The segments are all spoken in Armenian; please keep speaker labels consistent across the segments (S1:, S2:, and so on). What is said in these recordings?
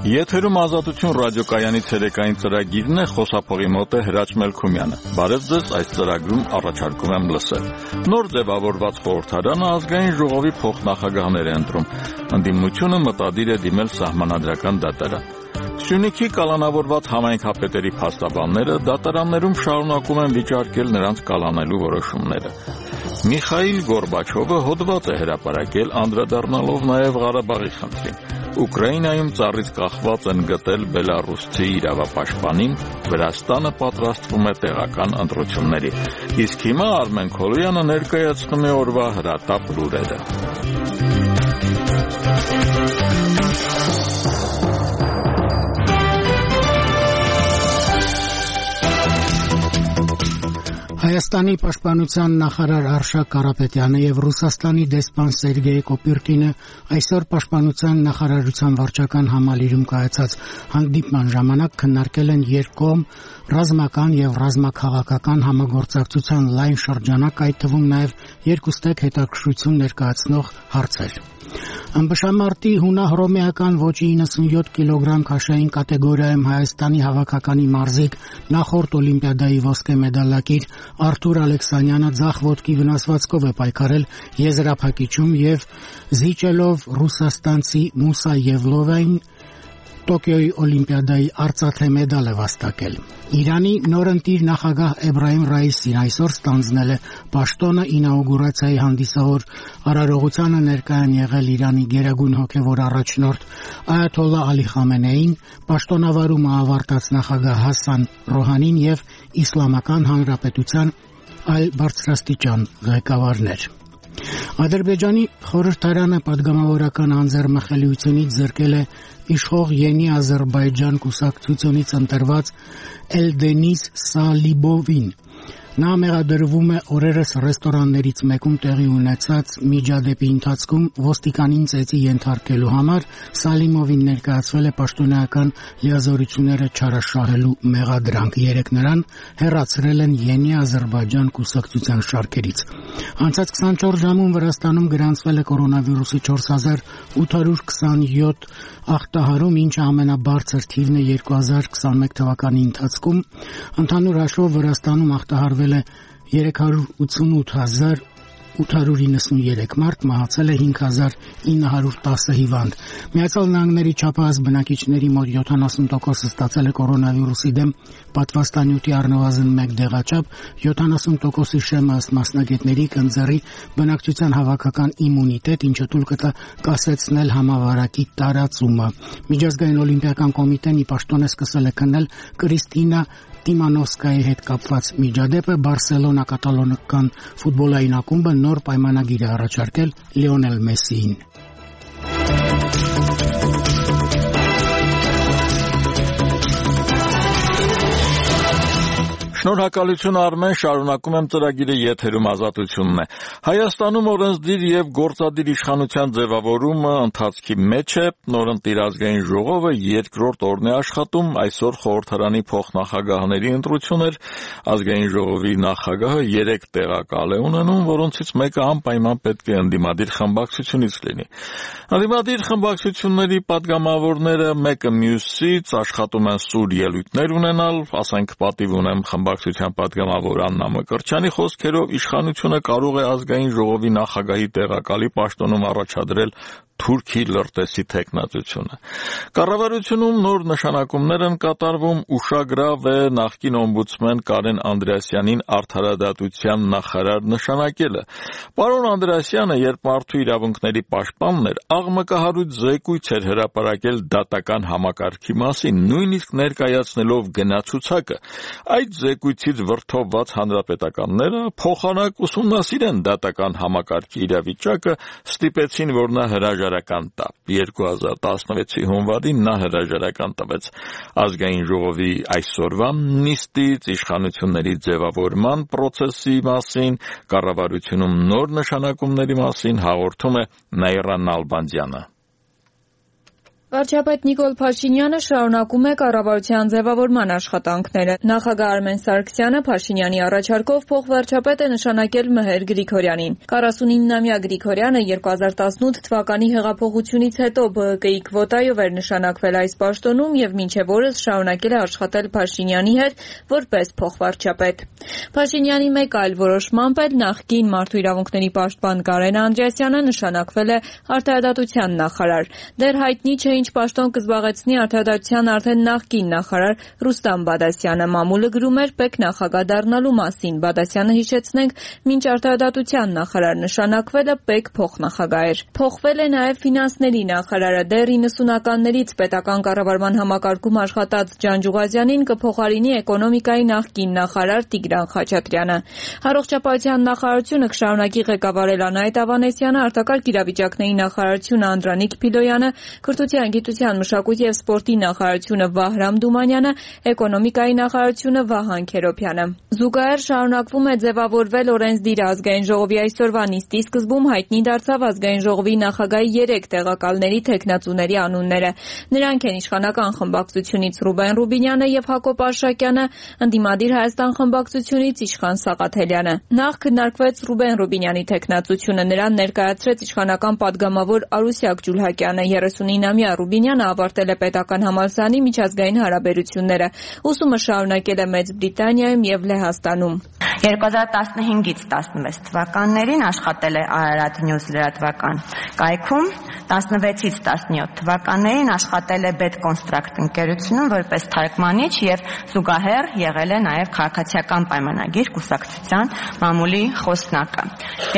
S1: Եթերում ազատություն ռադիոկայանի ցերեկային ծրագիրն է, խոսափողի մոտ է Հրաչ Մելքումյանը։ Բարև ձեզ, այս ծրագրում առաջարկում եմ լսել։ Նոր ձևավորված խորհրդարանը ազգային ժողովի փոխնախագահներ է ընտրում։ Ընդդիմությունը մտադիր է դիմել սահմանադրական դատարան։ Սյունիքի կալանավորված համայնքապետերի փաստաբանները դատարաններում շարունակում են վիճարկել նրանց կալանելու որոշումները։ Միխայիլ Գորբաչովը հոդված է հրապարակել, անդրադառնալով նաև Ղարաբաղի խնդրին։ Ուկրաինայում ծառից կախված են գտել բելառուսցի իրավապաշտպանին, Վրաստանը պատրաստվում է տեղական ընտրությունների։ Իսկ հիմա Արմեն Քոլոյանը ներկայացնում է օրվա հրատապ լուրերը։
S2: Հայաստանի պաշտպանության նախարար Արշակ Կարապետյանը եւ Ռուսաստանի դեսպան Սերգեյ Կոպյուրկինը այսօր պաշտպանության նախարարության վարչական համալիրում կայացած հանդիպման ժամանակ քննարկել են երկկողմ ռազմական եւ ռազմաքաղաքական համագործակցության լայն շրջանակ, այդ թվում նաեւ երկուստեք հետաքրքրություն ներկայացնող հարցեր։ Ըմբշամարտի հունահռոմեական ոճի 97 կիլոգրամ քաշային կատեգորիայում Հայաստանի հավաքականի մարզիկ նախորդ օլիմպիադայի ոսկե մեդալակիր Արթուր Ալեքսանյանը ձախ ոտքի վնասվածքով է պայքարել եզրափակիչում եւ զիջելով ռուսաստանցի Մուսա Եվլովային Տոկիոյի օլիմպիադայի արծաթե մեդալ է վաստակել։ Իրանի նորընտիր նախագահ Էբրահիմ Ռայիսին այսօր ստանձնել է պաշտոնը ինաուգուրացիայի հանդիսավոր արարողությանը ներկայ են եղել Իրանի գերագույն հոգևոր առաջնորդ Այաթոլլահ Ալի Խամենեին, պաշտոնավարումը ավարտած նախագահ Հասան Ռոհանին եւ Իսլամական Հանրապետության այլ բարձրաստիճան ղեկավարներ։ Ադրբեջանի խորհրդարանը պատգամավորական անձեռմխելիությունից զրկել է իշխող Յենի Ադրբեջան կուսակցությունից ընտրված Էլդենիս Սալիբովին։ Նա մեղադրվում է օրերս ռեստորաններից մեկում տեղի ունեցած միջադեպի ընթացքում ոստիկանին ծեծի ենթարկելու համար Սալիմովին ներկայացվել է պաշտոնական լիազորությունները չարաշահելու մեղադրանք։ Երեկ նրան հեռացրել են Յենի Ադրբեջան կուսակցության շարքերից։ Անցած 24 ժամում Վրաստանում գրանցվել է կորոնավիրուսի 4827 ախտահարում, ինչը ամենաբարձր թիվն է 2021 թվականի ընթացքում։ Ընդհանուր հաշվով Վրաստանում ախտահարվել է 388,893 մարդ, մահացել է 5,910 հիվանդ։ Միացյալ Նահանգների չափահաս բնակիչների մոտ 70%-ը ստացել է կորոնավիրուսի դեմ պատվաստանյութի առնվազն 1 դեղաչափ, 70%-ի շեմը ըստ մասնագետների կընձեռի բնակչության հավաքական իմունիտետ, ինչը թույլ կտա կասեցնել համավարակի տարածումը։ Միջազգային օլիմպիական կոմիտեն ի պաշտոն է սկսել է քննել Կրիստինա Տիմանովսկայի հետ կապված միջադեպը։ Բարսելոնա կատալոնական ֆուտբոլային ակումբը նոր պայմանագիր է առաջարկել Լիոնել Մեսսիին։
S1: Շնորհակալություն Արմեն, շարունակում եմ ծրագիրը, եթերում ազատությունն է։ Հայաստանում օրենսդիր եւ գործադիր իշխանության ձևավորումը ընթացքի մեջ է, նորընտիր ազգային ժողովը երկրորդ օրն է աշխատում, այսօր խորհրդարանի փոխնախագահների ընտրություն էր, ազգային ժողովի նախագահը 3 տեղակալ է ունենում, որոնցից մեկը անպայման պետք է ընդդիմադիր խմբակցությունից լինի։ Ընդդիմադիր խմբակցությունների պատգամավորները մեկը մյուսից աշխատում են սուր ելույթներ ունենալ, ասենք պատիվ ունեմ խմբակցության պատգամավոր Աննա Մկրտչյանի խոսքերով իշխանությունը կարող է ազգային ժողովի նախագահի տեղակալի պաշտոնում առաջադրել Թուրքի լրտեսի թեկնածությունը։ Կառավարությունում նոր նշանակումներ են կատարվում, ուշագրավ է նախկին օմբուդսմեն Կարեն Անդրեասյանին արդարադատության նախարար նշանակելը։ Պարոն Անդրեասյանը, երբ մարդու իրավունքների պաշտպանն էր, աղմկահարույց զեկույց էր հրապարակել դատական համակարգի մասին, նույնիսկ ներկայացնելով գնացուցակը։ Այդ զեկույցից վրդովված հանրապետականները փոխանակ ուսումնասիրեն դատական համակարգի իրավիճակը, ստիպեցին, որ նա հրաժարական տա։ 2016-ի հունվարին նա հրաժարական տվեց ազգային ժողովի այսօրվա նիստից, իշխանությունների ձևավորման պրոցեսի մասին, կառավարությունում նոր նշանակումների մասին հաղորդում է Նաիրա Նալբանդյանը։
S3: Վարչապետ Նիկոլ Փաշինյանը շարունակում է կառավարության ձևավորման աշխատանքները։ Նախագահ Արմեն Սարգսյանը Փաշինյանի առաջարկով փոխվարչապետ է նշանակել Մհեր Գրիգորյանին։ 49-ամյա Գրիգորյանը 2018 թվականի հեղափոխությունից հետո ԲՀԿ-ի քվոտայով էր նշանակվել այս պաշտոնում եւ մինչեւ օրս շարունակել է աշխատել Փաշինյանի հետ որպես փոխվարչապետ։ Փաշինյանի մեկ այլ որոշմամբ էլ նախկին մարդու իրավունքների պաշտպան Կարեն Անդրեասյանը նշանակվել է արդարադատության նախարար։ Դեռ հայտնի չէ ինչ պաշտոն կզբաղեցնի արդարադատության արդեն նախկին նախարար Ռուստամ Բադասյանը։ Մամուլը գրում էր պետք նախագահ դառնալու մասին։ Բադասյանը, հիշեցնենք, մինչ արդարադատության նախարար նշանակվելը պետք փոխնախագահ էր։ Փոխվել է նաև ֆինանսների նախարարը։ Դեռ 90-ականներից պետական կառավարման համակարգում աշխատած Ջանջուղազյանին կփոխարինի էկոնոմիկայի նախկին նախարար Տիգրան Խաչատրյանը։ Առողջապահության նախարարությունը կշարունակի ղեկավարել Անահիտ Ավանեսյանը, արտակարգ իրավիճակների նախարարությունը Անդրանիկ Փիլոյանը, Քրթության, գիտության, մշակույթի եւ սպորտի նախարարությունը Վահրամ Դումանյանը, էկոնոմիկայի նախարարությունը Վահան Քերոբյանը։ Զուգահեռ շարունակվում է ձևավորվել օրենսդիր ազգային ժողովի այսօրվա նիստի սկզբում հայտնի դարձավ ազգային ժողովի նախագահի 3 տեղակալների թեկնածուների անունները։ Նրանք են իշխանական խմբակցությունից Ռուբեն Ռուբինյանը եւ Հակոբ Արշակյանը, ընդդիմադիր Հայաստան խմբակցությունից Իշխան Սաղաթելյանը։ Նախ քննարկվեց Ռուբեն Ռուբինյանի թեկնածությունը, նրան ներկայացրեց իշխանական падգամավոր Արուսյակ Ջուլհակյանը։ 39-ամյա Ռուբինյանը ավարտել է պետական համալսարանի միջազգային հարաբերությունները։ Ուսումը շարունակել է Մեծ Բրիտանիայում եւ Լեհաստանում։
S4: 2015-ից 16 թվականներին աշխատել է Ararat News լրատվական կայքում, 16-ից 17 թվականներին աշխատել է Bedconstruct ընկերությունում որպես թարգմանիչ եւ զուգահեռ եղել է նաեւ քաղաքացիական պայմանագիր կուսակցության մամուլի խոսնակը։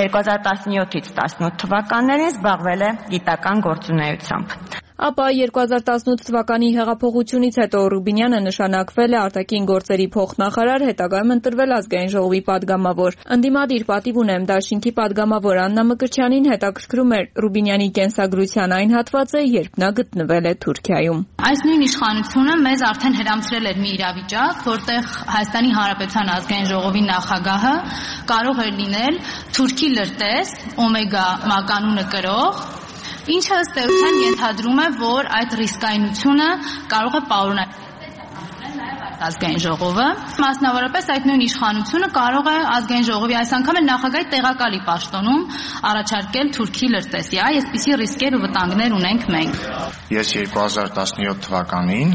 S4: 2017-ից 18 թվականներին զբաղվել է գիտական գործունեությամբ։
S3: Ապա 2018 թվականի հեղափոխությունից հետո Ռուբինյանը նշանակվել է արտաքին գործերի փոխնախարար, հետագայում ընտրվել ազգային ժողովի падգամավոր։ Ընդդիմադիր պատիվ ունեմ դաշինքի падգամավոր Աննա Մկրտչյանին հետաքրքրում էր Ռուբինյանի կենսագրության այն հատվածը, երբ նա գտնվել է Թուրքիայում։
S5: Այս նույն իշխանությունը մեզ արդեն հրամցրել էր մի իրավիճակ, որտեղ Հայաստանի Հանրապետության ազգային ժողովի նախագահը կարող էր լինել թուրքի լրտես, օմեգա մականունը կրող, ինչը ըստ էության ենթադրում է, որ այդ ռիսկայնությունը կարող է պարունակել ազգային ժողովը։ Մասնավորապես այդ նույն իշխանությունը կարող է ազգային ժողովի այս անգամ էլ նախագահի տեղակալի պաշտոնում առաջարկել թուրքի լրտեսի։ Այսպիսի ռիսկեր ու վտանգներ ունենք մենք։
S6: Ես 2017 թվականին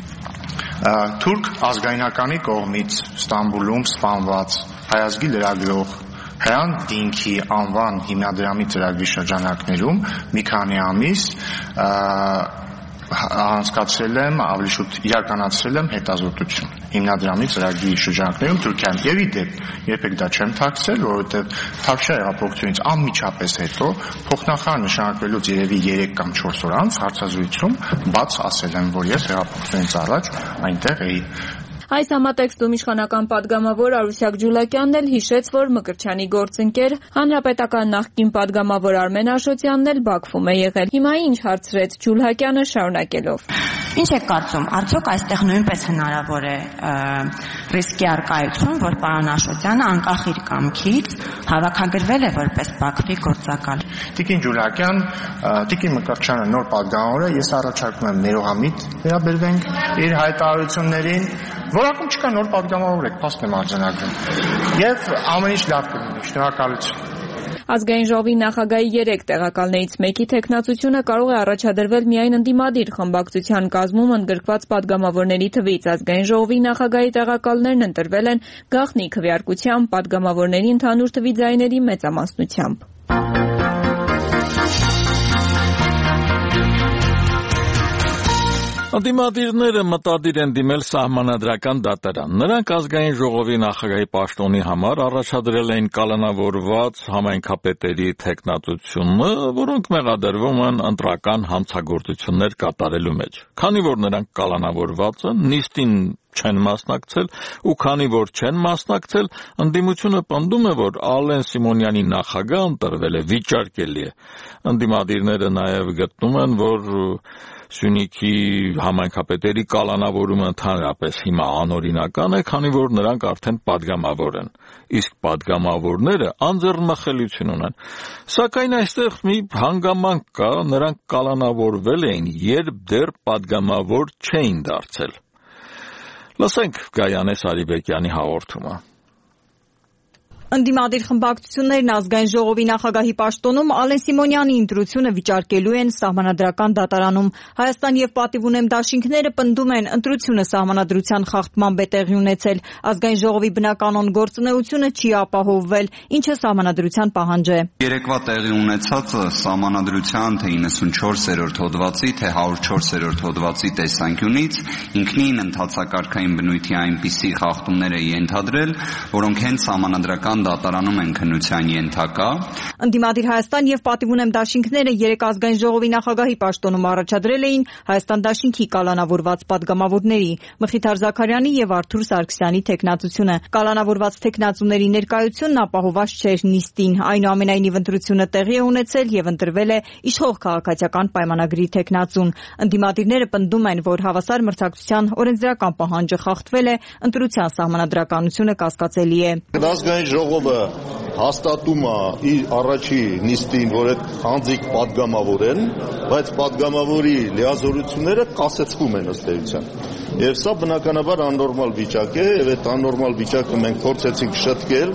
S6: թուրք ազգայնականի կողմից Ստամբուլում սպանված հայազգի լրագրող Հրանտ Դինքի անվան հիմնադրամի ծրագրի շրջանակներում մի քանի ամիս անցկացրել եմ, ավելի շուտ իրականացրել եմ հետազոտություն հիմնադրամի ծրագրի շրջանակներում Թուրքիայում։ Եվ ի դեպ, երբեք դա չեմ թաքցրել, որովհետև Թավշյա հեղափոխությունից անմիջապես հետո փոխնախարար նշանակվելուց երևի 3 կամ 4 օր անց հարցազրույցում բաց ասել եմ, որ ես հեղափոխությունից առաջ այնտեղ էի։
S3: Այս համատեքստում իշխանական падգամավոր Արուսյակ Ջուլհակյանն էլ հիշեց, որ Մկրտչյանի գործընկեր հանրապետական նախկին падգամավոր Արմեն Աշոտյանն էլ Բաքվում է եղել։ Հիմա ինչ հարցրեց Ջուլհակյանը շարունակելով։
S4: Ինչ եք կարծում, արդյոք այստեղ նույնպես հնարավոր է ռիսկի առկայություն, որ պարոն Աշոտյանը անկախ իր կամքից հավաքագրվել է որպես Բաքվի գործակալ։
S6: Տիկին Ջուլհակյան, Տիկին Մկրտչյանը նոր падգամավոր է, ես առաջարկում եմ ներողամիտ վերաբերվենք իր հայտարարություններին, որակում չկա նոր падգամավոր եք, փաստ եմ արձանագրում։ Եվ ամեն ինչ լավ կլինի, շնորհակալություն։
S3: Ազգային ժողովի նախագահի 3 տեղակալներից մեկի թեկնածությունը կարող է առաջադրվել միայն ընդդիմադիր խմբակցության կազմում ընդգրկված падգամավորների թվից։ Ազգային ժողովի նախագահի տեղակալներն ընտրվել են գաղտնի քվեարկությամբ падգամավորների ընդհանուր թվի ձայների մեծամասնությամբ։
S1: Ընդդիմադիրները մտադիր են դիմել սահմանադրական դատարան։ Նրանք ազգային ժողովի նախագահի պաշտոնի համար առաջադրել էին կալանավորված համայնքապետերի թեկնածությունը, որոնք մեղադրվում են ընտրական հանցագործություններ կատարելու մեջ։ Քանի որ նրանք կալանավորված են, նիստին չեն մասնակցել, ու քանի որ չեն մասնակցել, ընդդիմությունը պնդում է, որ Ալեն Սիմոնյանի նախագահ ընտրվել է վիճարկելի է։ Ընդդիմադիրները նաև գտնում են, որ Սյունիքի համայնքապետերի կալանավորումը ընդհանրապես հիմա անօրինական է, քանի որ նրանք արդեն падգամավոր են, իսկ падգամավորները անձեռնմխելիություն ունեն։ Սակայն այստեղ մի հանգամանք կա, նրանք կալանավորվել էին, երբ դեռ падգամավոր չէին դարձել։ Լսենք Գայանե Սարիբեկյանի հաղորդումը։
S3: Ընդդիմադիր խմբակցություններն ազգային ժողովի նախագահի պաշտոնում Ալեն Սիմոնյանի ընտրությունը վիճարկելու են Սահմանադրական դատարանում։ Հայաստան եւ Պատիվ ունեմ դաշինքները պնդում են ընտրությունը Սահմանադրության խախտման է տեղի ունեցել։ Ազգային ժողովի բնականոն գործունեությունը չի ապահովվել, ինչը Սահմանադրության պահանջ է։
S7: Երեկվա տեղի ունեցածը Սահմանադրության թե 94-րդ հոդվածի, թե 104-րդ հոդվածի տեսանկյունից ինքնին ընթացակարգային բնույթի այնպիսի խախտումներ է ենթադրել, որոնք հենց Սահմանադրական դատարանում են քննության ենթակա։
S3: Ընդդիմադիր Հայաստան եւ Պատիվ ունեմ դաշինքները երեք ազգային ժողովի նախագահի պաշտոնում առաջադրել էին Հայաստան դաշինքի կալանավորված падգամավորների Մխիթար Զաքարյանի եւ Արթուր Սարգսյանի թեկնածությունը։ Կալանավորված թեկնածուների ներկայությունն ապահովված չէր նիստին, այնուամենայնիվ ընտրությունը տեղի է ունեցել եւ ընտրվել է իշխող քաղաքացիական պայմանագրի թեկնածուն։ Ընդդիմադիրները պնդում են, որ հավասար մրցակցության օրենսդրական պահանջը խախտվել է, ընտրության սահմանադրականությունը կասկածելի է։
S8: Ժողովը հաստատում է իր առաջի նիստին, որ այդ անձիկ падգամավոր են, բայց падգամավորի լիազորությունները կասեցվում են ըստ էության։ Եվ սա բնականաբար աննորմալ վիճակ է, եւ այդ աննորմալ վիճակը մենք փորձեցինք շտկել,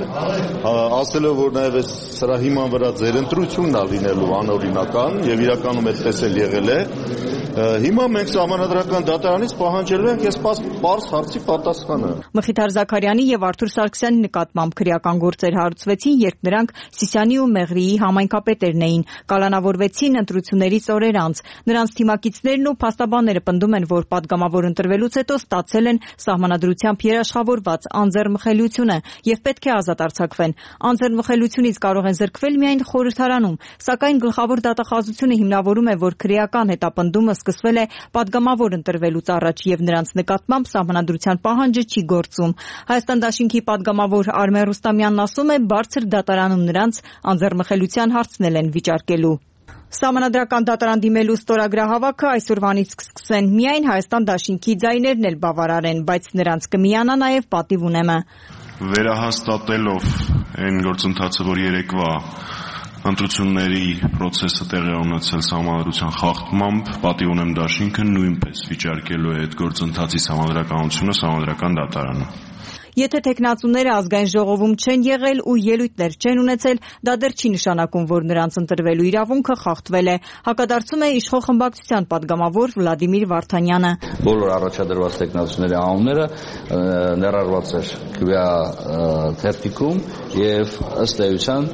S8: ասելով, որ նաեւ սրա հիման վրա ձեր ընտրությունն է լինելու անօրինական եւ իրականում այդպես էլ եղել է։ Հիմա մենք Սահմանադրական դատարանից պահանջելու ենք այս պարզ հարցի պատասխանը։
S3: Մխիթար Զաքարյանի եւ Արթուր Սարգսյանի նկատմամբ քրեական գործեր հարուցվեցին, երբ նրանք Սիսիանի ու Մեղրիի համայնքապետերն էին, կալանավորվեցին ընտրություններից օրեր անց։ Նրանց թիմակիցներն ու փաստաբանները պնդում են, որ падգամավոր ընտրվելուց հետո ստացել են Սահմանադրությամբ երաշխավորված անձեռնմխելիությունը եւ պետք է ազատ արձակվեն։ Անձեռնմխելիությունից կարող են զրկվել միայն խորհրդարանում, սակայն գլխավոր դատախազությունը հիմնավորում է, որ քրեական հետապնդումը սկսվել է падգամավոր ընտրվելուց առաջ եւ նրանց նկատմամբ Սահմանադրության պահանջը չի գործում։ Հայաստան դաշինքի падգամավոր Արմեն Ռուստամյանն ասում է, բարձր դատարանում նրանց անձեռնմխելիության հարցնել են վիճարկելու։ Սահմանադրական դատարան դիմելու ստորագրահավաքը այսօրվանից կսկսեն։ Միայն Հայաստան դաշինքի ձայներն էլ բավարար են, բայց նրանց կմիանա նաև Պատիվ ունեմը։
S9: Վերահաստատելով այն գործընթացը, որ երեկվա ընտրությունների process-ը տեղի ունեցել Սահմանադրության խախտմամբ, Պատիվ ունեմ դաշինքը նույնպես վիճարկելու է այդ գործընթացի սահմանադրականությունը Սահմանադրական դատարանում։
S3: Եթե թեկնածուները ազգային ժողովում չեն եղել ու ելույթներ չեն ունեցել, դա դեռ չի նշանակում, որ նրանց ընտրվելու իրավունքը խախտվել է, հակադարձում է իշխող խմբակցության падգամավոր Վլադիմիր Վարդանյանը։
S10: Բոլոր առաջադրված թեկնածուների անունները ներառված էր քվեաթերթիկում եւ ըստ էության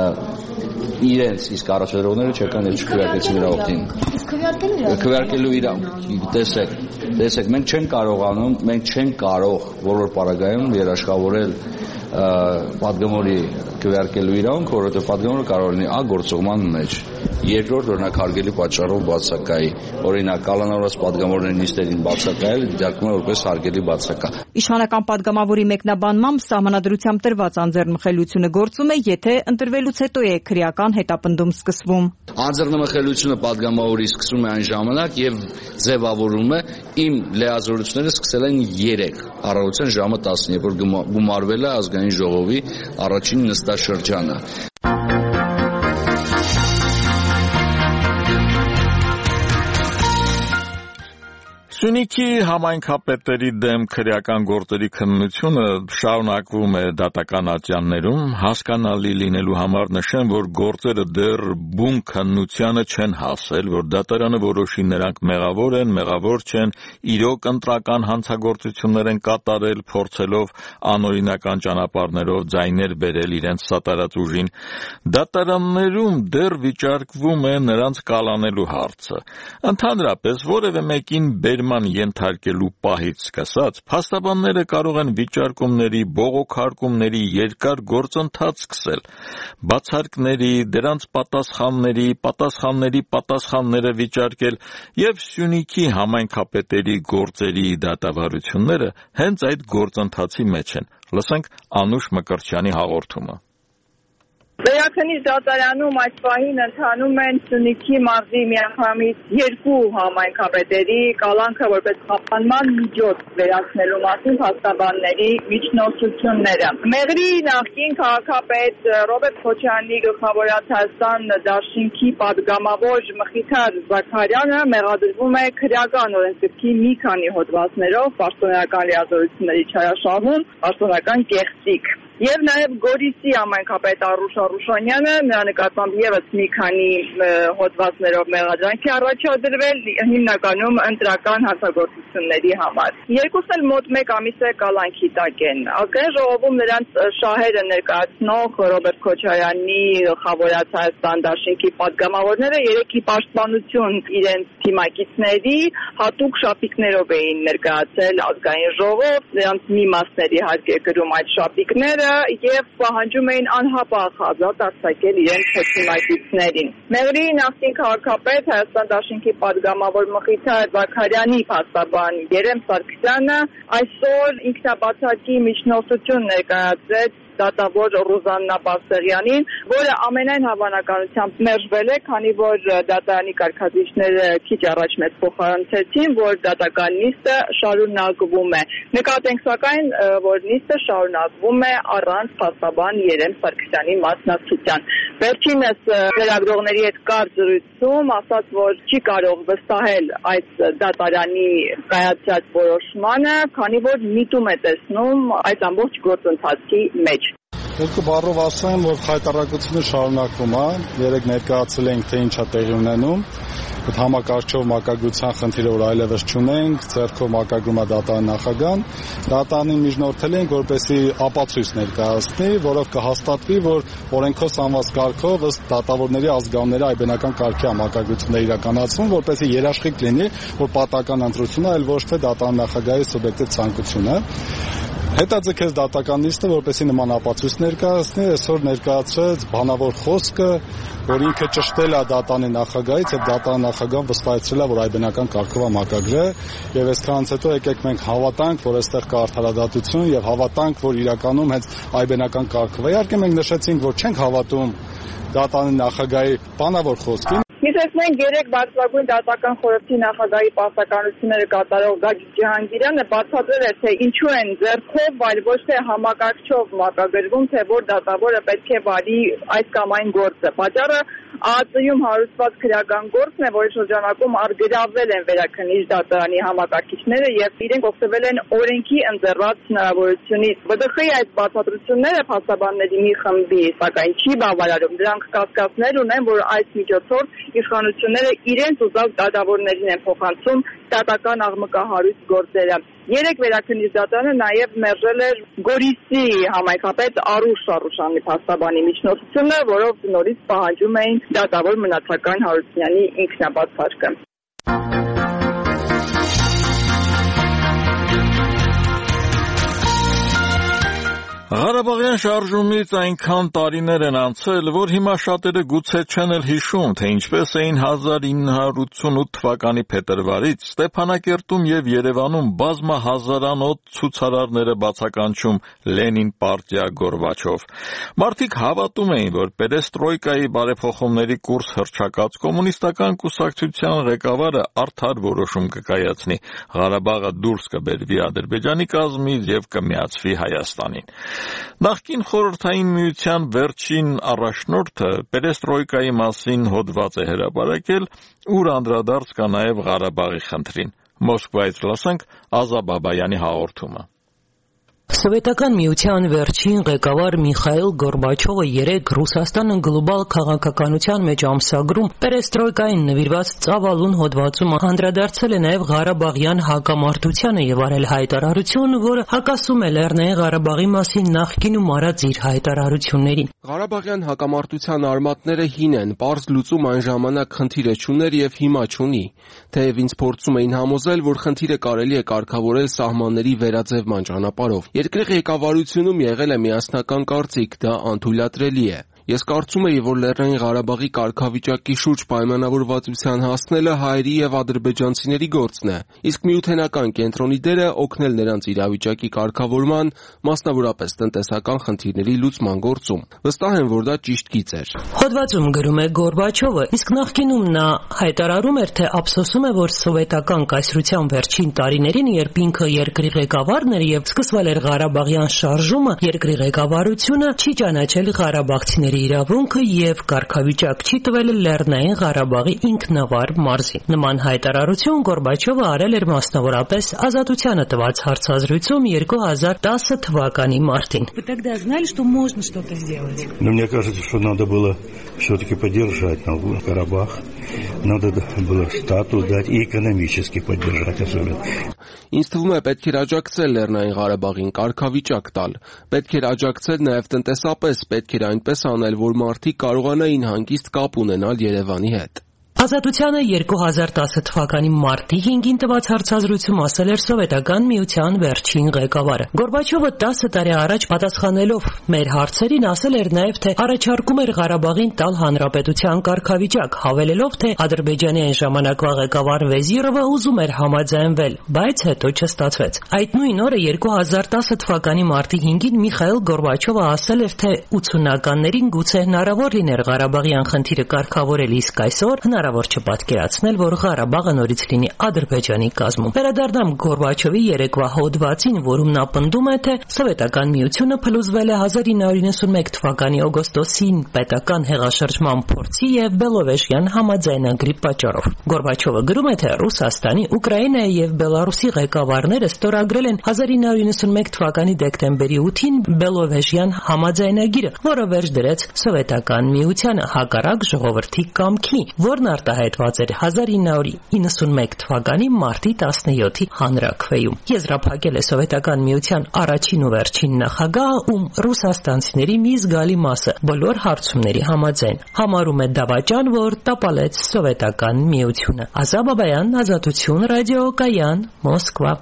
S10: իրենց իսկ առաջադրողները չեկան եւ չքվեարկեցին իրավունքին։ Քվեարկելու իրավունք, տեսեք, մենք չենք կարող բոլոր պարագայում երաշխավորել падգամորի քվեարկելու իրավունք, որովհետեւ падգամորը կարող է լինի գործողման մեջ։ Երկրորդ, օրինակ հարգելի պատճառով բացակայի, օրինակ կալանավորված падգամորների նիստերին բացակայել դիտարկվում է որպես հարգելի բացակա։
S3: Իշխանական падգամավորի մեկնաբանմամբ Սահմանադրությամբ տրված անձեռնմխելիությունը գործում է, եթե ընտրվելուց հետո է քրեական հետապնդում սկսվում։
S10: Անձեռնմխելիությունը падգամավորի սկսվում է այն ժամանակ եւ ձևավորում է իմ լիազորությունները սկսել են 3 առավոտյան ժամը 10-ին, երբ որ գումարվել է ազգային ժողովի առաջին նստաշրջանը։
S1: Սյունիքի համայնքապետերի դեմ քրեական գործերի քննությունը շարունակվում է դատական ատյաններում, հասկանալի լինելու համար նշեմ, որ գործերը դեռ բուն քննությանը չեն հասել, որ դատարանը որոշի նրանք մեղավոր են, մեղավոր չեն, իրոք ընտրական հանցագործություններ են կատարել, փորձելով անօրինական ճանապարհներով ձայներ բերել իրենց սատարած ուժին։ Դատարաններում դեռ վիճարկվում է նրանց կալանելու հարցը։ Ընդհանրապես որևէ մեկին բերման պատգաման ենթարկելու պահից սկսած, փաստաբանները կարող են վիճարկումների, բողոքարկումների երկար գործընթաց սկսել, բացարկների, դրանց պատասխանների պատասխանները վիճարկել եւ Սյունիքի համայնքապետերի գործերի դատավարությունները հենց այդ գործընթացի մեջ են։ Լսենք Անուշ Մկրտչյանի հաղորդումը։
S11: Վերաքննիչ դատարանում այս պահին ընթանում են Սյունիքի մարզի միանգամից 2 համայնքապետերի կալանքը որպես խափանման միջոց վերացնելու մասին փաստաբանների միջնորդությունները։ Մեղրի նախկին քաղաքապետ Ռոբերտ Քոչարյանի գլխավորած Հայաստան դաշինքի պատգամավոր Մխիթար Զաքարյանը մեղադրվում է քրեական օրենսգրքի մի քանի հոդվածներով պաշտոնական լիազորությունների չարաշահում, պաշտոնական կեղծիք։ Եվ նաև Գորիսի համայնքապետ Արուշ Արուշանյանը նրա նկատմամբ եւս մի քանի հոդվածներով մեղադրանքի առաջադրվել հիմնականում ընտրական հանցագործությունների համար։ Երկուսն էլ մոտ 1 ամիս է կալանքի տակ են։ Ազգային ժողովում նրանց շահերը ներկայացնող Ռոբերտ Քոչարյանի գլխավորած Հայաստան դաշինքի պատգամավորները երեքի պաշտպանություն իրենց թիմակիցների հատուկ շապիկներով էին ներկայացել ազգային ժողով, նրանց մի մասների հարկ է գրում այդ շապիկները եւ պահանջում էին անհապաղ ազատ արձակել իրենց թիմակիցներին։ Մեղրի նախկին քաղաքապետ Հայաստան դաշինքի պատգամավոր Մխիթար Զաքարյանի փաստաբան Երեմ Սարգսյանը այսօր ինքնաբացակի միջնորդություն ներկայացրեց դատավոր Ռուզաննա Պասեղյանին, որը ամենայն հավանականությամբ մերժվել է, քանի որ դատարանի կարգադրիչները քիչ առաջ մեծ փոխանցեցին, որ դատական նիստը շարունակվում է։ Նկատենք սակայն, որ նիստը շարունակվում է առանց փաստաբան Երեմ Սարգսյանի մասնակցության։ Վերջինս լրագրողների հետ կարճ զրույցում ասաց, որ չի կարող վստահել այդ դատարանի կայացած որոշմանը, քանի որ միտում է տեսնում այս ամբողջ գործընթացի մեջ։
S12: Երկու բառով ասեմ, որ խայտառակությունը շարունակվում է, երեք ներկայացել ենք, թե ինչ է տեղի ունենում, այդ համակարգչով մակագրության խնդիրը որ այլևս չունենք, ձեռքով մակագրում է դատարանի նախագահան, դատարանին միջնորդել ենք, որպեսզի ապացույց ներկայացնի, որով կհաստատվի, որ օրենքով սահմանված կարգով ըստ դատավորների ազգանունների այբենական կարգի համակագրությունները իրականացվում, որպեսզի երաշխիք լինի, որ պատական ընտրությունը այլ ոչ թե դատարանի նախագահի սուբյեկտիվ ցանկությունը։ Հետաձգեց դատական նիստը, որպեսզի նման ապացույց ներկայացնի, այսօր ներկայացրեց բանավոր խոսքը, որ ինքը ճշտել է դատարանի նախագահից, եւ դատարանի նախագահան վստահեցրել է, որ այբենական կարգով է մակագրել, եւ այսքանից հետո եկեք մենք հավատանք, որ այստեղ կա արդարադատություն եւ հավատանք, որ իրականում հենց այբենական կարգով է։ Իհարկե մենք նշեցինք, որ չենք հավատում դատարանի նախագահի բանավոր խոսքին։
S11: Հիշեցնենք երեք բարձրագույն դատական խորհրդի նախագահի պարտականությունները կատարող Գագիկ Ջահանգիրյանը բացատրել է, թե ինչու են ձեռքով, այլ ոչ թե համակարգչով մակագրվում, թե որ դատավորը պետք է վարի այս կամ այն գործը։ Պատճառը ԱԱԾ-ում հարուցված քրեական գործն է, որի շրջանակում արգելավել են վերաքննիչ դատարանի համակարգիչները եւ իրենք օգտվել են օրենքի ընձեռված հնարավորությունից։ ԲԴԽ-ի այդ բացատրությունները փաստաբանների մի խմբի, սակայն չի բավարարում։ Դրանք կասկածներ ունեն, որ այս միջոցով իշխանությունները իրենց ուզած դատավորներին են փոխանցում դատական աղմկահարույց գործերը։ Երեք վերաքննիչ դատարանը նաև մերժել էր Գորիսի համայնքապետ Արուշ Արուշյանի փաստաբանի միջնորդությունը, որով նորից պահանջում էին դատավոր Մնացական Հարությունյանի ինքնաբացարկը։
S1: Ղարաբաղյան շարժումից այնքան տարիներ են անցել, որ հիմա շատերը գուցե չեն էլ հիշում, թե ինչպես էին 1988 թվականի փետրվարից Ստեփանակերտում եւ Երևանում բազմահազարանոց ցուցարարները բացականչում Լենին պարտիա գորբաչով։ Մարդիկ հավատում էին, որ պերեստրոյկայի բարեփոխումների կուրս հռչակած կոմունիստական կուսակցության ղեկավարը արդար որոշում կկայացնի, Ղարաբաղը դուրս կբերվի Ադրբեջանի կազմից եւ կմիացվի Հայաստանին։ Նախկին խորհրդային միության վերջին առաջնորդը պերեստրոյկայի մասին հոդված է հրապարակել, ուր անդրադարձ կա նաև Ղարաբաղի խնդրին։ Մոսկվայից լսենք Ազա Բաբայանի հաղորդումը։
S13: Սովետական միության վերջին ղեկավար Միխայիլ Գորբաչովը երեկ Ռուսաստանը գլոբալ քաղաքականության մեջ ամսագրում պերեստրոյկային նվիրված ծավալուն հոդվածում անդրադարձել է նաև Ղարաբաղյան հակամարտությանը եւ արել հայտարարություն, որը հակասում է Լեռնային Ղարաբաղի մասին նախկինում արած իր հայտարարություններին։
S14: Ղարաբաղյան հակամարտության արմատները հին են, պարզ լուծում այն ժամանակ խնդիրը չուներ եւ հիմա չունի։ Թեև ինձ փորձում էին համոզել, որ խնդիրը կարելի է կարգավորել սահմանների վերաձևման ճանապարհով։ Երկրի ղեկավարությունում եղել է միասնական կարծիք, դա անթույլատրելի է։ Ես կարծում եի, որ Լեռնային Ղարաբաղի կարգավիճակի շուրջ պայմանավորվածության հասնելը հայերի եւ ադրբեջանցիների գործն է, իսկ միութենական կենտրոնի դերը օգնել նրանց իրավիճակի կարգավորման, մասնավորապես տնտեսական խնդիրների լուծման գործում։ Վստահ եմ, որ դա ճիշտ գիծ էր։
S13: Հոդվածում գրում է Գորբաչովը, իսկ նախկինում նա հայտարարում էր, թե ափսոսում է, որ սովետական կայսրության վերջին տարիներին, երբ ինքը երկրի ղեկավարն էր եւ սկսվել էր Ղարաբաղյան շարժումը, երկրի ղեկավարությունը չի ճանաչել ղարաբաղցիների իրավունքը եւ կարգավիճակ չի տվել Լեռնային Ղարաբաղի ինքնավար մարզին։ Նման հայտարարություն Գորբաչովը արել էր մասնավորապես Ազատությանը տված հարցազրույցում 2010 թվականի մարտին։
S15: Вы тогда знали, что можно что-то сделать?
S16: Но мне кажется, что надо было все-таки поддержать Карабах. Надо было статус дать и экономически поддержать особенно.
S14: Ինձ թվում է պետք էր աջակցել Լեռնային Ղարաբաղին, կարգավիճակ տալ։ Պետք էր աջակցել նաև տնտեսապես, պետք էր այնպես անել, որ մարդիկ կարողանային հանգիստ կապ ունենալ Երևանի հետ։
S13: Ազատությանը 2010 թվականի մարտի 5-ին տված հարցազրույցում ասել էր Սովետական միության վերջին ղեկավարը։ Գորբաչովը 10 տարի առաջ պատասխանելով մեր հարցերին ասել էր նաև, թե առաջարկում էր Ղարաբաղին տալ հանրապետության կարգավիճակ, հավելելով, թե Ադրբեջանի այն ժամանակվա ղեկավար Վեզիրովը ուզում էր համաձայնվել, բայց հետո չստացվեց։ Այդ նույն օրը 2010 թվականի մարտի 5-ին Միխայիլ Գորբաչովը ասել էր, թե 80-ականներին գուցե հնարավոր լիներ Ղարաբաղյան խնդիրը կարգավորել, իսկ այսօր հնարավոր չպատկերացնել, որ Ղարաբաղը նորից լինի Ադրբեջանի կազմում։ Վերադառնամ Գորբաչովի երեկվա հոդվածին, որում նա պնդում է, թե Սովետական միությունը փլուզվել է 1991 թվականի օգոստոսին պետական հեղաշրջման փորձի եւ Բելովեժյան համաձայնագրի պատճառով։ Գորբաչովը գրում է, թե Ռուսաստանի, Ուկրաինայի եւ Բելարուսի ղեկավարները ստորագրել են 1991 թվականի դեկտեմբերի 8-ին Բելովեժյան համաձայնագիրը, որը վերջ դրեց Սովետական միությանը հակառակ ժողովրդի կամքի, որն արտահայտված էր 1991 թվականի մարտի 17-ի հանրաքվեում։ Եզրափակել է Սովետական միության առաջին ու վերջին նախագահը, ում ռուսաստանցիների մի զգալի մասը բոլոր հարցումների համաձայն համարում է դավաճան, որ տապալեց Սովետական միությունը։ Ազա Բաբայան, Ազատություն, ռադիո Կայան, Մոսկվա։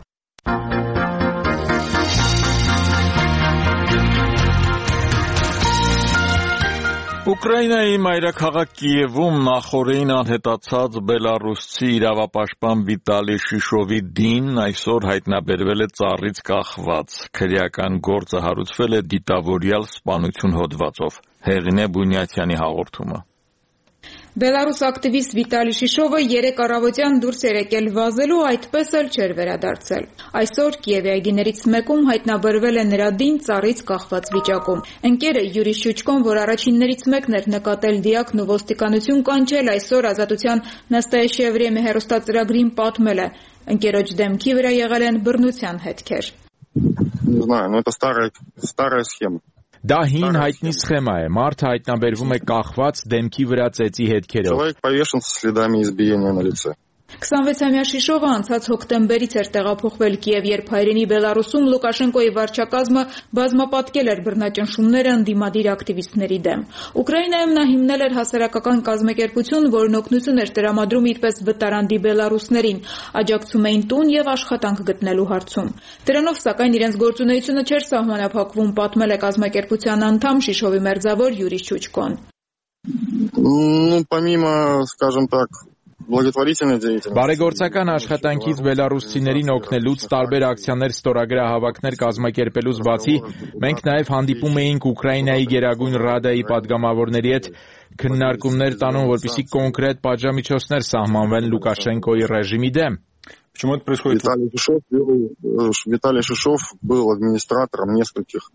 S1: Ուկրաինայի մայրաքաղաք Կիևում նախօրեին անհետացած բելարուսցի իրավապաշտպան Վիտալի Շիշովի դինն այսօր հայտնաբերվել է ծառից կախված։ Քրեական գործը հարուցվել է դիտավորյալ սպանություն հոդվածով։ Հեղին է Բունյաթյանի հաղորդումը։
S3: Բելարուս ակտիվիստ Վիտալի Շիշովը երեկ առավոտյան դուրս էր եկել վազելու, այդպես էլ չէր վերադարձել։ Այսօր Կիևի այգիներից մեկում հայտնաբերվել է նրա դին ծառից կախված վիճակում։ Ընկերը Յուրի Շուչկոն, որ առաջիններից մեկն էր նկատել դիակն ու ոստիկանություն կանչել, այսօր Ազատության «Նաստայեշիե վրեմյա» հեռուստածրագրին պատմել է. ընկերոջ դեմքի վրա եղել են բռնության հետքեր։
S17: Не знаю, но это старая схема.
S18: Դա հին հայտնի սխեմա է։ Մարդը հայտնաբերվում է կախված դեմքի վրա ծեծի հետքերով։
S17: Человек повешен со следами избиения на лице.
S3: 26-ամյա Շիշովը անցած հոկտեմբերից էր տեղափոխվել Կիև, երբ հայրենի Բելարուսում Լուկաշենկոյի վարչակազմը բազմապատկել էր բռնաճնշումները ընդդիմադիր ակտիվիստների դեմ։ Ուկրաինայում նա հիմնել էր հասարակական կազմակերպություն, որն օգնություն էր տրամադրում իրպես վտարանդի բելարուսներին, աջակցում էին տուն եւ աշխատանք գտնելու հարցում։ Դրանով, սակայն, իրենց գործունեությունը չէր սահմանափակվում, պատմել է կազմակերպության անդամ Շիշովի մերձավոր Յուրի Շուչկոն։
S17: Помимо, скажем так,
S18: Բարեգործական աշխատանքից բելարուսցիներին օգնելուց տարբեր ակցիաներ, ստորագրահավաքներ կազմակերպելուց բացի, մենք նաև հանդիպում էինք Ուկրաինայի Գերագույն Ռադայի падգամավորների հետ, քննարկումներ տանում, որպեսզի կոնկրետ պատժամիջոցներ սահմանվեն Լուկաշենկոյի ռեժիմի դեմ։
S17: Почему это происходит? Виталий Шишов был администратором нескольких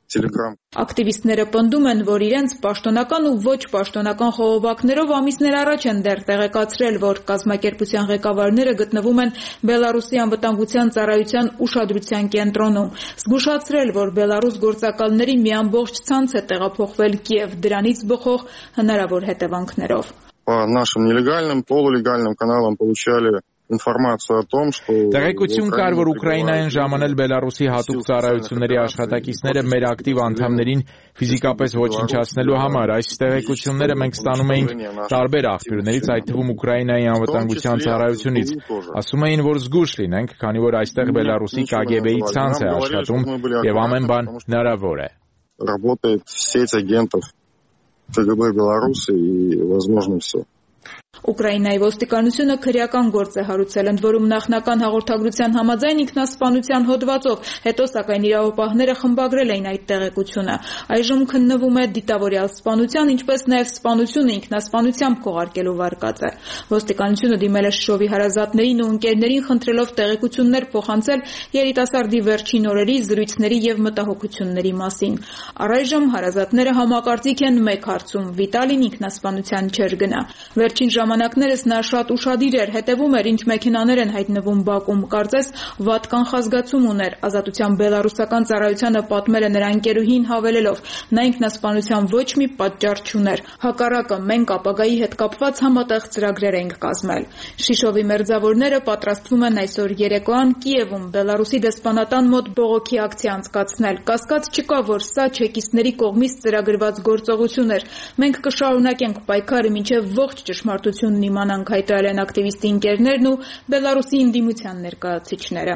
S17: Telegram.
S3: Ակտիվիստները պնդում են, որ իրենց պաշտոնական ու ոչ պաշտոնական խողովակներով ամիսներ առաջ են դեռ տեղեկացրել, որ կազմակերպության ղեկավարները գտնվում են Բելարուսի անվտանգության ծառայության ուշադրության կենտրոնում, զգուշացրել, որ Բելարուս գործակալների մի ամբողջ ցանց է տեղափոխվել Կիև դրանից բխող հնարավոր հետևանքներով։
S17: По нашим нелегальным, полулегальным каналам получали информацию о том, что
S18: Տեղեկություն կար, որ Ուկրաինայեն ժամանել Բելարուսի հատուկ ծառայությունների աշխատակիցները մեր ակտիվ անդամներին ֆիզիկապես ոչնչացնելու համար։ Այս տեղեկությունները մենք ստանում էինք տարբեր աղբյուրներից, այդ թվում Ուկրաինայի անվտանգության ծառայությունից։ Ասում էին, որ զգուշ լինենք, քանի որ այստեղ Բելարուսի KGB-ի ցանց է աշխատում եւ ամեն բան հնարավոր է։
S17: Работает сеть агентов КГБ Беларуси и возможно все.
S3: Ուկրաինայի ոստիկանությունը քրեական գործ է հարուցել, ընդ որում նախնական հաղորդագրության համաձայն ինքնասպանության հոդվածով, հետո սակայն իրավապահները խմբագրել էին այդ տեղեկությունը։ Այժմ քննվում է դիտավորյալ սպանության, ինչպես նաև սպանությունը ինքնասպանությամբ քողարկելու վարկածը։ Ոստիկանությունը դիմել է Շշովի հարազատներին ու ընկերներին, խնդրելով տեղեկություններ փոխանցել երիտասարդի վերջին օրերի զրույցների եւ մտահոգությունների մասին։ Առայժմ հարազատները համակարծիք են մեկ հարցում՝ Վիտալին ինքնասպանության չէր գնա։ Վերջին ժամանակներս նա շատ ուշադիր էր, հետևում էր, ինչ մեքենաներ են հայտնվում Բաքվում, կարծես վատ կանխազգացում ուներ։ Ազատության բելարուսական ծառայությանը պատմել է նրա ընկերուհին հավելելով. նա ինքնասպանության ոչ մի պատճառ չուներ։ Հակառակը, մենք ապագայի հետ կապված համատեղ ծրագրեր ենք կազմել։ Շիշովի մերձավորները պատրաստվում են այսօր երեկոյան Կիևում Բելարուսի դեսպանատան մոտ բողոքի ակցիա անցկացնել։ Կասկած չկա, որ սա չեկիստների կողմից ծրագրված գործողություն էր։ Մենք կշարունակենք պայքարը մինչև ողջ ճշմարտությունն իմանանք, հայտարարել են ակտիվիստի ընկերներն ու Բելարուսի ընդդիմության ներկայացուցիչները։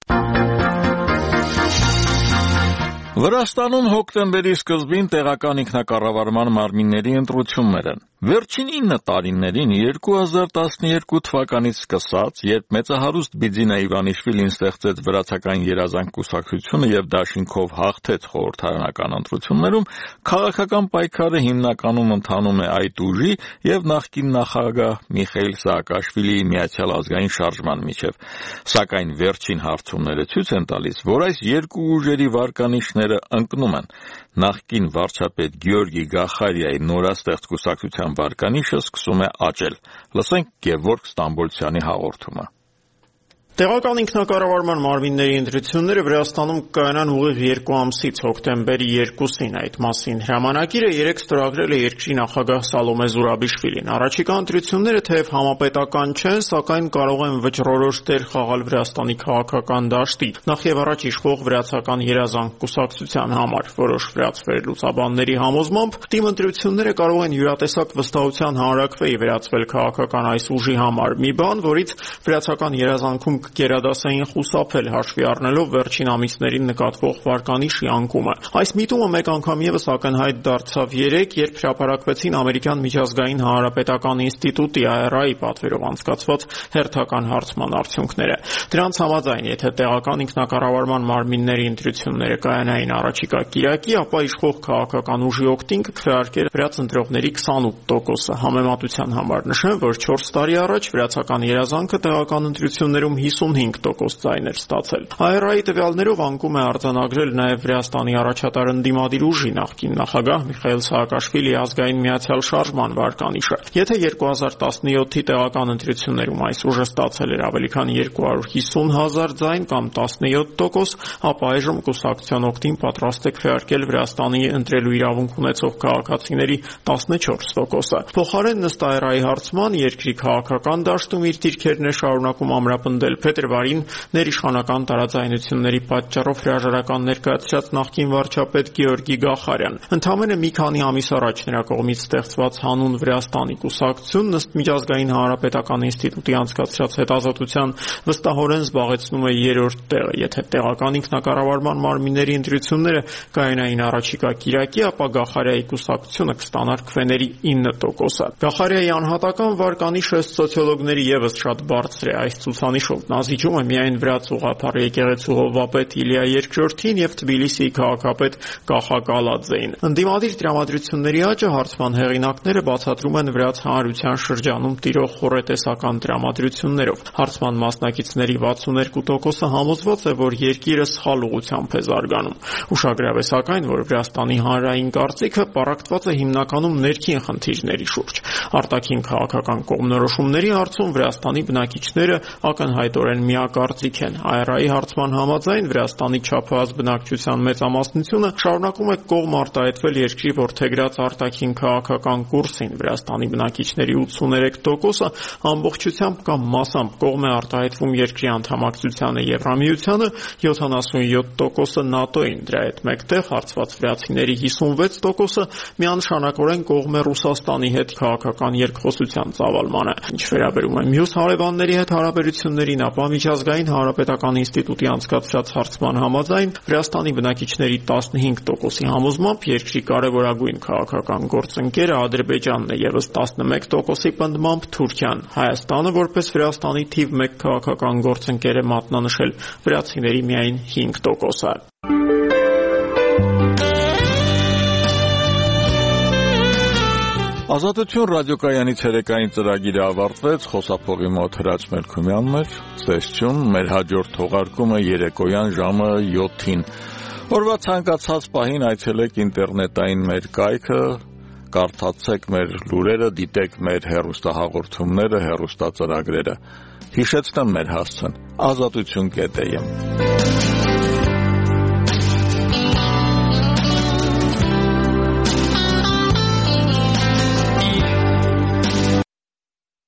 S1: Վրաստանում հոկտեմբերի սկզբին տեղական ինքնակառավարման մարմինների ընտրություններ են։ Վերջին 9 տարիներին 2012 թվականից սկսած, երբ մեծահարուստ Բիձինա Իվանիշվիլին ստեղծեց վրացական երազանք կուսակցությունը եւ դաշինքով հաղթեց խորհրդարանական ընտրություններում, քաղաքական պայքարը հիմնականում ընթանում է այդ ուժի եւ նախկին նախագահ Միխայիլ Սաակաշվիլիի Միացյալ ազգային շարժման միջև։ Սակայն վերջին հարցումները ցույց են տալիս, որ այս երկու ուժերի վարկանիշները ընկնում են։ Նախկին վարչապետ Գեորգի Գախարիայի նորաստեղծ կուսակցության վարկանիշը սկսում է աճել։ Լսենք Գևորգ Ստամբոլցյանի հաղորդումը։
S19: Տեղական ինքնակառավարման մարմինների ընտրությունները Վրաստանում կայանան ուղիղ 2 ամսից հոկտեմբերի 2-ին այդ մասին հրամանագիրը 3 ստորագրել է երկրի նախագահ Սալոմե Զուրաբիշվիլին։ Առաջիկա ընտրությունները թեև համապետական չեն, սակայն կարող են վճռորոշ դեր խաղալ Վրաստանի քաղաքական դաշտի, նախ եւ առաջ իշխող վրացական երազանք կուսակցության համար։ Որոշ վրաց վերլուծաբանների համոզմամբ թիմ ընտրությունները կարող են յուրատեսակ վստահության հանրակրվեի վերածվել քաղաքական այս ուժի համար, մի բան, որից վրացական երազանքում կերադասային խուսափել հաշվի առնելով վերջին ամիսներին նկատվող վարկանիշի անկումը։ Այս միտումը մեկ անգամ եւս ակնհայտ դարձավ 3, երբ հրապարակվեցին ամերիկյան միջազգային հանրապետական ինստիտուտի IRI պատվերով անցկացված հերթական հարցման արդյունքները։ Դրանց համաձայն, եթե տեղական ինքնակառավարման մարմինների ընտրությունները կայանային առաջիկա կիրակի, ապա իշխող քաղաքական ուժի օգտին կքվեարկեր վրաց ընտրողների 28%-ը։ Համեմատության համար նշեմ, որ 4 տարի առաջ վրացական երազանքը տեղական ընտրություններում 55% ձայներ ստացել։ IRI տվյալներով անկում է արձանագրել նաև Վրաստանի առաջատար ընդդիմադիր ուժի նախկին նախագահ Միխայիլ Սաակաշվիլիի ազգային միացյալ շարժման վարկանիշը։ Եթե 2017-ի տեղական ընտրություններում այս ուժը ստացել էր ավելի քան 250,000 ձայն կամ 17%, ապա այժմ կուսակցության օգտին պատրաստ է քվեարկել Վրաստանի ընտրելու իրավունք ունեցող քաղաքացիների 14%-ը։ Փոխարեն ըստ IRI հարցման երկրի քաղաքական դաշտում իր դիրքերն է շարունակում ամրապնդել փետրվարին ներիշխանական տարաձայնությունների պատճառով հրաժարական ներկայացրած նախկին վարչապետ Գեորգի Գախարյան։ Ընդամենը մի քանի ամիս առաջ նրա կողմից ստեղծված հանուն Վրաստանի կուսակցությունն ըստ միջազգային հանրապետական ինստիտուտի անցկացրած հետազոտության վստահորեն զբաղեցնում է 3-րդ տեղը։ Եթե տեղական ինքնակառավարման մարմինների ընտրությունները կայանային առաջիկա կիրակի, ապա Գախարյայի կուսակցությունը կստանար քվեների 9%-ը։ Գախարյայի անհատական վարկանիշը սոցիոլոգների եւս շատ բարձր է։ Այս ցուցանիշով մատնազիջում է միայն Վրաց ուղղափառ եկեղեցու հովվապետ Իլիա II-ին եւ Թբիլիսիի քաղաքապետ Կախա Կալաձեին։ Ընդդիմադիր տրամադրությունների աճը հարցման հեղինակները բացատրում են Վրաց հանրության շրջանում տիրող խորհրդեսական տրամադրություններով։ Հարցման մասնակիցների 62%-ը համոզված է, որ երկիրը սխալ ուղղությամբ է զարգանում։ Ուշագրավ է սակայն, որ Վրաստանի հանրային կարծիքը պառակտված է հիմնականում ներքին խնդիրների շուրջ։ Արտաքին քաղաքական կողմնորոշումների հարցում Վրաստանի բնակիչները ակնհայտորեն միակարծիք են։ ԱՌԱ-ի հարցման համաձայն Վրաստանի չափահաս բնակչության մեծամասնությունը շարունակում է կողմ արտահայտվել երկրի որդեգրած արտաքին քաղաքական կուրսին։ Վրաստանի բնակիչների 83%-ը ամբողջությամբ կամ մասամբ կողմ է արտահայտվում երկրի անդամակցությանը Եվրամիությանը, 77%-ը ՆԱՏՕ-ին։ Դրա հետ մեկտեղ հարցված վրացիների 56%-ը միանշանակորեն կողմ է Ռուսաստանի հետ քաղաքական երկխոսության ծավալմանը։ Ինչ վերաբերում է մյուս հարևանների հետ հարաբերություններին, ապա միջազգային հանրապետական ինստիտուտի անցկացրած հարցման համաձայն Վրաստանի բնակիչների 15%-ի համոզմամբ երկրի կարևորագույն քաղաքական գործընկերը Ադրբեջանն է, եւս 11%-ի պնդմամբ Թուրքիան։ Հայաստանը որպես Վրաստանի թիվ 1 քաղաքական գործընկեր է մատնանշել վրացիների միայն 5%-ը։
S1: Ազատություն ռադիոկայանի ցերեկային ծրագիրը ավարտվեց, խոսափողի մոտ Հրաչ Մելքումյանն էր, ծեսություն, մեր հաջորդ թողարկումը երեկոյան ժամը 7-ին։ Օրվա ցանկացած պահին այցելեք ինտերնետային մեր կայքը, կարդացեք մեր լուրերը, դիտեք մեր հեռուստահաղորդումները, հեռուստածրագրերը։ Հիշեցնեմ մեր հասցեն՝ ազատություն.am